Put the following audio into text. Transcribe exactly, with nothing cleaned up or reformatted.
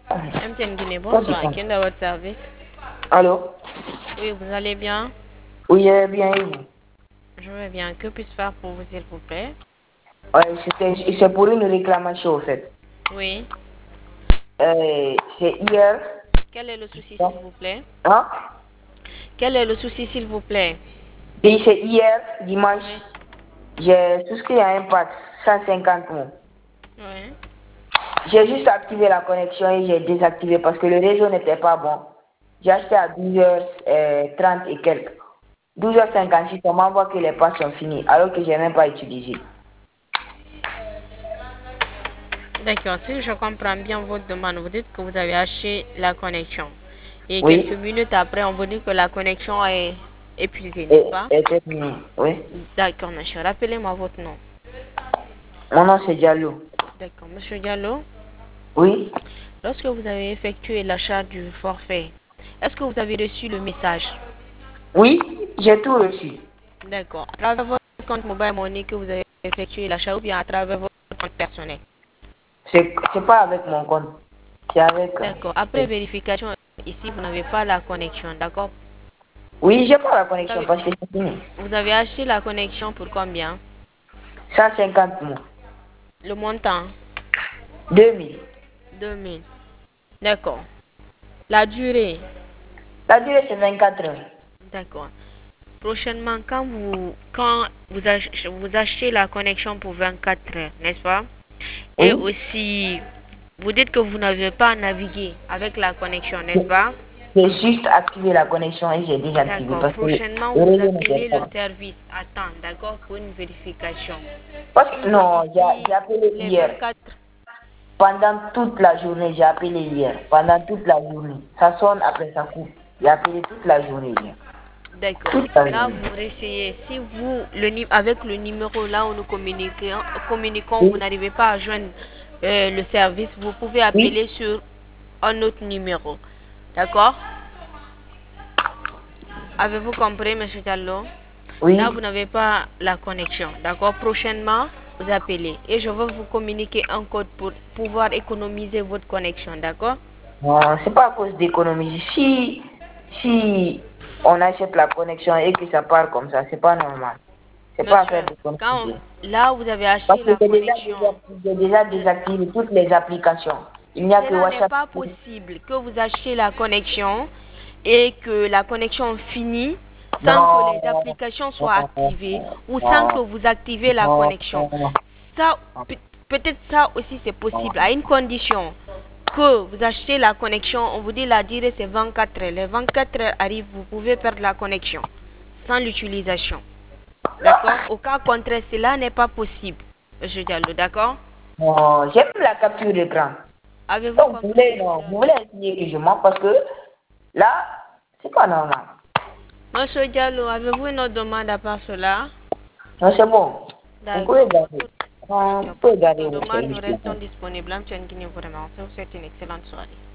M T N Guinée, bonsoir. Qui est à votre service? Allô? Oui, vous allez bien? Oui, euh, bien, et vous? Je vais bien. Que puis-je faire pour vous, s'il vous plaît? Ouais, c'était- c'est pour une réclamation, en fait. Oui. Euh, c'est hier. Quel est le souci, s'il vous plaît? Hein? Quel est le souci, s'il vous plaît? Et c'est hier, dimanche, Oui. j'ai souscrit à un pack cent cinquante mots. Oui. J'ai juste activé la connexion et j'ai désactivé parce que le réseau n'était pas bon. J'ai acheté à douze heures trente et quelques. douze heures cinquante-six, on m'envoie que les packs sont finis alors que je n'ai même pas utilisé. D'accord. Si je comprends bien votre demande, vous dites que vous avez acheté la connexion. Et quelques Oui, minutes après, on vous dit que la connexion est épuisée, n'est-ce et, pas? et c'est fini. Oui. D'accord, monsieur. Rappelez-moi votre nom. Mon nom c'est Diallo. D'accord. Monsieur Diallo, Oui. lorsque vous avez effectué l'achat du forfait, est-ce que vous avez reçu le message? Oui, j'ai tout reçu. D'accord. À travers votre compte Mobile Money que vous avez effectué l'achat ou bien à travers votre compte personnel? C'est c'est pas avec mon compte. C'est avec. D'accord. euh, Après vérification, ici, vous n'avez pas la connexion, d'accord? Oui, j'ai pas la Vous connexion avez, parce que c'est fini. vous avez acheté la connexion pour combien? cent cinquante mots. Le montant? deux mille. deux mille. D'accord. La durée? La durée c'est vingt-quatre heures. D'accord. Prochainement, quand vous, quand vous, ach- vous achetez la connexion pour vingt-quatre heures, n'est-ce pas? Et Oui. aussi, vous dites que vous n'avez pas navigué avec la connexion, n'est-ce pas? J'ai juste activé la connexion et j'ai désactivé D'accord. parce que Prochainement, le vous réseau n'était appelez pas le bon. service à temps, d'accord, pour une vérification. Parce que Puisque non, j'ai ici, j'ai appelé les hier. vingt-quatre... Pendant toute la journée, j'ai appelé hier. Pendant toute la journée. Ça sonne après ça coupe. J'ai appelé toute la journée hier. D'accord. Toute la Là, journée. vous essayez. Si vous, le, nu- avec le numéro là où nous communiquons, communiquons vous Oui. n'arrivez pas à joindre euh, le service, vous pouvez Oui. appeler sur un autre numéro. D'accord? Avez-vous compris, monsieur Diallo? Là, Oui. vous n'avez pas la connexion. D'accord? Prochainement, vous appelez. Et je vais vous communiquer un code pour pouvoir économiser votre connexion. D'accord? Non, c'est pas à cause d'économie. Si, si on achète la connexion et que ça part comme ça, c'est pas normal. C'est pas à Monsieur, faire quand d'économie. là, vous avez Parce acheté que la j'ai déjà, connexion. déjà, j'ai déjà désactivé toutes les applications. Il n'y a que Cela n'est WhatsApp. pas possible que vous achetiez la connexion et que la connexion finit sans que Non, les applications soient non, activées ou sans que non, vous activez la non, connexion. non, Ça, peut- peut-être ça aussi c'est possible à une condition que vous achetez la connexion, on vous dit la durée c'est vingt-quatre heures. Les vingt-quatre heures arrivent, vous pouvez perdre la connexion sans l'utilisation. D'accord? Au cas contraire, cela n'est pas possible. Monsieur Diallo, d'accord? non. J'ai plus la capture d'écran. Avez-vous Donc, vous compris voulez, cela? non, vous voulez essayer que je mens parce que là, c'est pas normal. Monsieur Diallo, avez-vous une autre demande à part cela? Non, c'est bon. Vous pouvez D'accord. Pour garder. tout- Non, vous D'accord. Pour pouvez toute garder autre votre demande, nous service. restons disponibles. M T N Guinée vous remercie. Je vous souhaite une excellente soirée.